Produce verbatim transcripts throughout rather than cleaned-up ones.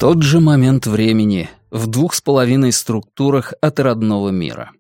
Тот же момент времени в двух с половиной структурах от родного мира.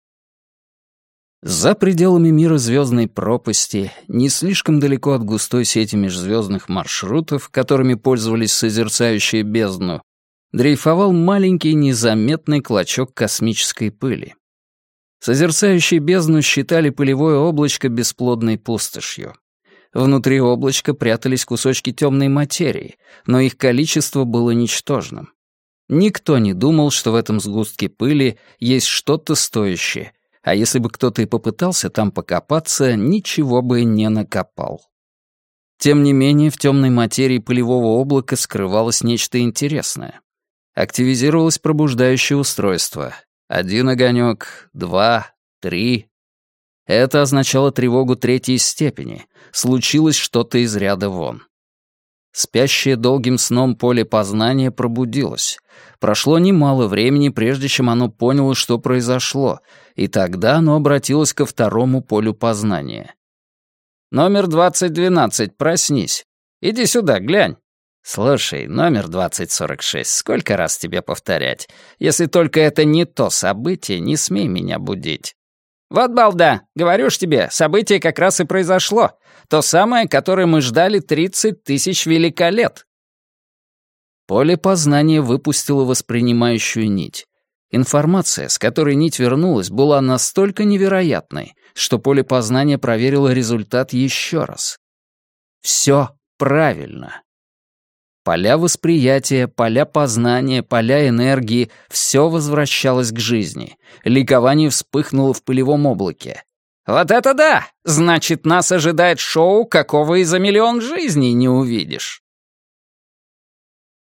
За пределами мира звездной пропасти, не слишком далеко от густой сети межзвездных маршрутов, которыми пользовались созерцающие бездну, дрейфовал маленький незаметный клочок космической пыли. Созерцающие бездну считали пылевое облачко бесплодной пустошью. Внутри облачка прятались кусочки темной материи, но их количество было ничтожным. Никто не думал, что в этом сгустке пыли есть что-то стоящее, а если бы кто-то и попытался там покопаться, ничего бы не накопал. Тем не менее, в темной материи пылевого облака скрывалось нечто интересное. Активизировалось пробуждающее устройство. Один огонек, два, три. Это означало тревогу третьей степени. Случилось что-то из ряда вон. Спящее долгим сном поле познания пробудилось. Прошло немало времени, прежде чем оно поняло, что произошло, и тогда оно обратилось ко второму полю познания. «Номер двадцать двенадцать, проснись. Иди сюда, глянь». «Слушай, номер двадцать сорок шесть, сколько раз тебе повторять? Если только это не то событие, не смей меня будить». «Вот балда, говорю ж тебе, событие как раз и произошло. То самое, которое мы ждали тридцать тысяч великолет». Поле познания выпустило воспринимающую нить. Информация, с которой нить вернулась, была настолько невероятной, что поле познания проверило результат еще раз. Все правильно. Поля восприятия, поля познания, поля энергии — все возвращалось к жизни. Ликование вспыхнуло в пылевом облаке. «Вот это да! Значит, нас ожидает шоу, какого и за миллион жизней не увидишь!»